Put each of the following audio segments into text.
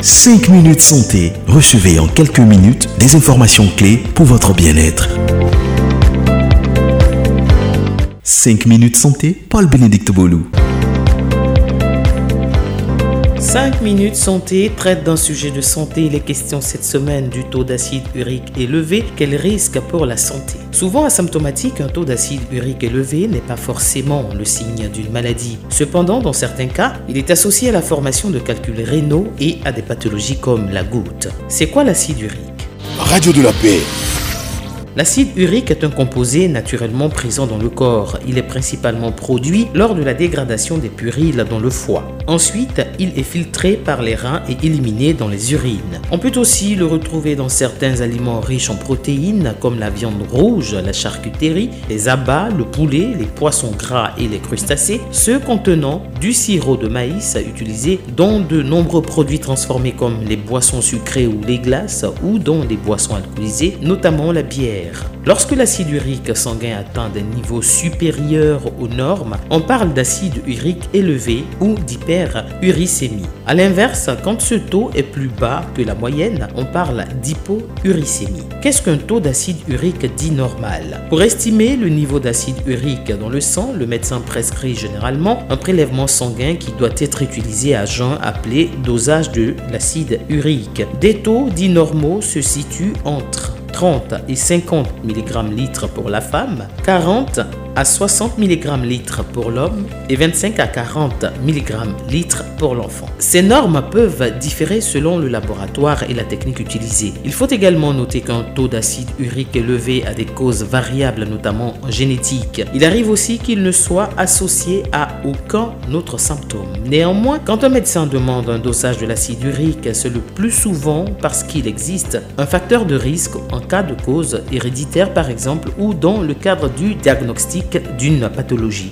5 minutes santé. Recevez en quelques minutes des informations clés pour votre bien-être. 5 minutes santé, Paul-Bénédicte Bolou. 5 minutes santé traite d'un sujet de santé. Il est question cette semaine du taux d'acide urique élevé. Quel risque pour la santé? Souvent asymptomatique, un taux d'acide urique élevé n'est pas forcément le signe d'une maladie. Cependant, dans certains cas, il est associé à la formation de calculs rénaux et à des pathologies comme la goutte. C'est quoi l'acide urique? Radio de la paix. L'acide urique est un composé naturellement présent dans le corps. Il est principalement produit lors de la dégradation des purines dans le foie. Ensuite, il est filtré par les reins et éliminé dans les urines. On peut aussi le retrouver dans certains aliments riches en protéines comme la viande rouge, la charcuterie, les abats, le poulet, les poissons gras et les crustacés, ceux contenant du sirop de maïs utilisé dans de nombreux produits transformés comme les boissons sucrées ou les glaces ou dans les boissons alcoolisées, notamment la bière. Lorsque l'acide urique sanguin atteint des niveaux supérieurs aux normes, on parle d'acide urique élevé ou d'hyperuricémie. A l'inverse, quand ce taux est plus bas que la moyenne, on parle d'hypouricémie. Qu'est-ce qu'un taux d'acide urique dit normal? Pour estimer le niveau d'acide urique dans le sang, le médecin prescrit généralement un prélèvement sanguin qui doit être utilisé à jeun appelé dosage de l'acide urique. Des taux dits normaux se situent entre 30 et 50 mg/litre pour la femme, 40 à 60 mg/litre pour l'homme et 25 à 40 mg/litre pour l'enfant. Ces normes peuvent différer selon le laboratoire et la technique utilisée. Il faut également noter qu'un taux d'acide urique élevé a des causes variables, notamment génétiques. Il arrive aussi qu'il ne soit associé à aucun autre symptôme. Néanmoins, quand un médecin demande un dosage de l'acide urique, c'est le plus souvent parce qu'il existe un facteur de risque en cas de cause héréditaire par exemple ou dans le cadre du diagnostic d'une pathologie.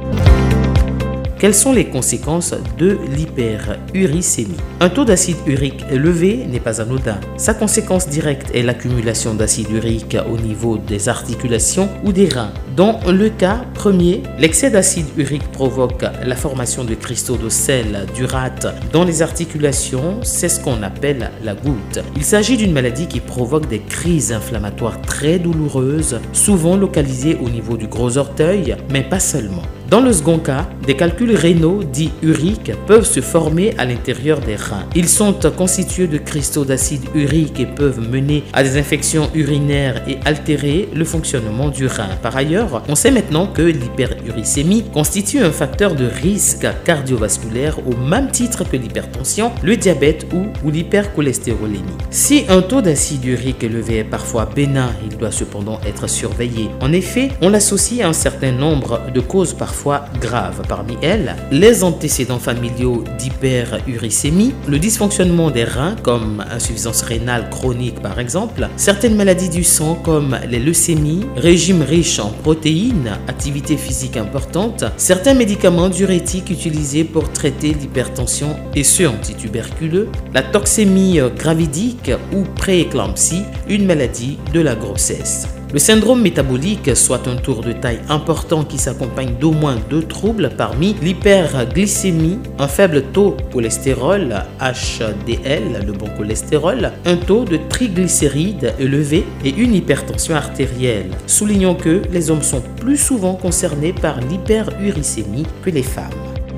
Quelles sont les conséquences de l'hyperuricémie? Un taux d'acide urique élevé n'est pas anodin. Sa conséquence directe est l'accumulation d'acide urique au niveau des articulations ou des reins. Dans le cas premier, l'excès d'acide urique provoque la formation de cristaux de sel d'urate dans les articulations. C'est ce qu'on appelle la goutte. Il s'agit d'une maladie qui provoque des crises inflammatoires très douloureuses, souvent localisées au niveau du gros orteil, mais pas seulement. Dans le second cas, des calculs rénaux dits uriques peuvent se former à l'intérieur des reins. Ils sont constitués de cristaux d'acide urique et peuvent mener à des infections urinaires et altérer le fonctionnement du rein. Par ailleurs, on sait maintenant que l'hyperuricémie constitue un facteur de risque cardiovasculaire au même titre que l'hypertension, le diabète ou l'hypercholestérolémie. Si un taux d'acide urique élevé est parfois bénin, il doit cependant être surveillé. En effet, on l'associe à un certain nombre de causes parfois graves. Parmi elles, les antécédents familiaux d'hyperuricémie, le dysfonctionnement des reins comme insuffisance rénale chronique par exemple, certaines maladies du sang comme les leucémies, régime riche en protéines, activité physique importante, certains médicaments diurétiques utilisés pour traiter l'hypertension et ceux antituberculeux, la toxémie gravidique ou prééclampsie, une maladie de la grossesse. Le syndrome métabolique, soit un tour de taille important qui s'accompagne d'au moins 2 troubles parmi l'hyperglycémie, un faible taux de cholestérol, HDL, le bon cholestérol, un taux de triglycérides élevé et une hypertension artérielle. Soulignons que les hommes sont plus souvent concernés par l'hyperuricémie que les femmes.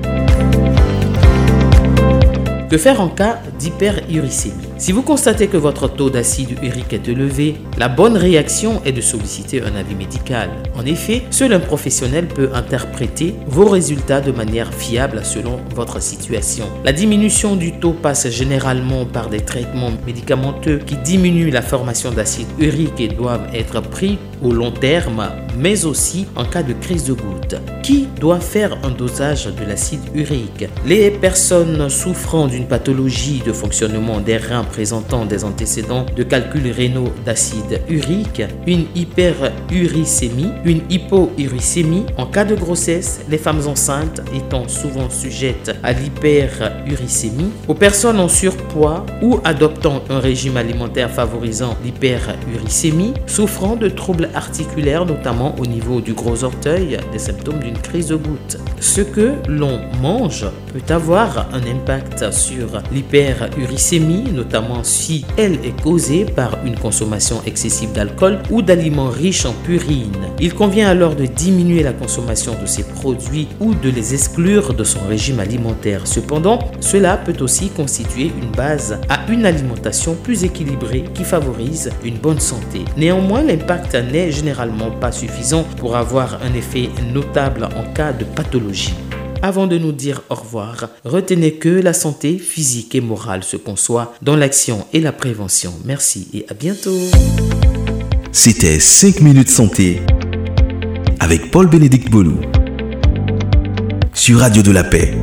Que faire en cas d'hyperuricémie? Si vous constatez que votre taux d'acide urique est élevé, la bonne réaction est de solliciter un avis médical. En effet, seul un professionnel peut interpréter vos résultats de manière fiable selon votre situation. La diminution du taux passe généralement par des traitements médicamenteux qui diminuent la formation d'acide urique et doivent être pris au long terme, mais aussi en cas de crise de goutte. Qui doit faire un dosage de l'acide urique? Les personnes souffrant d'une pathologie de fonctionnement des reins présentant des antécédents de calculs rénaux d'acide urique, une hyperuricémie, une hypouricémie. En cas de grossesse, les femmes enceintes étant souvent sujettes à l'hyperuricémie, aux personnes en surpoids ou adoptant un régime alimentaire favorisant l'hyperuricémie, souffrant de troubles articulaires, notamment au niveau du gros orteil, des symptômes d'une crise de goutte. Ce que l'on mange peut avoir un impact sur l'hyperuricémie l'hyperuricémie, notamment si elle est causée par une consommation excessive d'alcool ou d'aliments riches en purine. Il convient alors de diminuer la consommation de ces produits ou de les exclure de son régime alimentaire. Cependant, cela peut aussi constituer une base à une alimentation plus équilibrée qui favorise une bonne santé. Néanmoins, l'impact n'est généralement pas suffisant pour avoir un effet notable en cas de pathologie. Avant de nous dire au revoir, retenez que la santé physique et morale se conçoit dans l'action et la prévention. Merci et à bientôt. C'était 5 minutes santé avec Paul-Bénédicte Bolou sur Radio de la Paix.